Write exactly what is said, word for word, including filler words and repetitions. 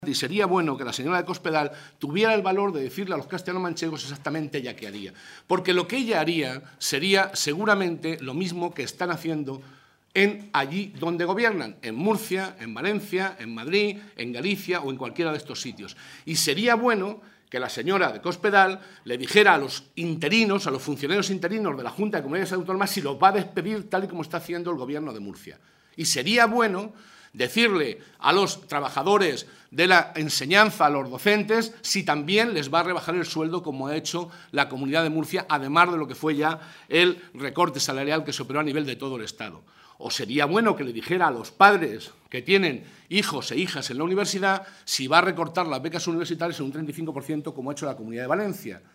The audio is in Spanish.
Y sería bueno que la señora de Cospedal tuviera el valor de decirle a los castellano-manchegos exactamente ella qué haría. Porque lo que ella haría sería seguramente lo mismo que están haciendo en allí donde gobiernan, en Murcia, en Valencia, en Madrid, en Galicia o en cualquiera de estos sitios. Y sería bueno que la señora de Cospedal le dijera a los interinos, a los funcionarios interinos de la Junta de Comunidades Autónomas si los va a despedir tal y como está haciendo el Gobierno de Murcia. Y sería bueno decirle a los trabajadores de la enseñanza, a los docentes, si también les va a rebajar el sueldo como ha hecho la Comunidad de Murcia, además de lo que fue ya el recorte salarial que se operó a nivel de todo el Estado. O sería bueno que le dijera a los padres que tienen hijos e hijas en la universidad si va a recortar las becas universitarias en un treinta y cinco por ciento como ha hecho la Comunidad de Valencia.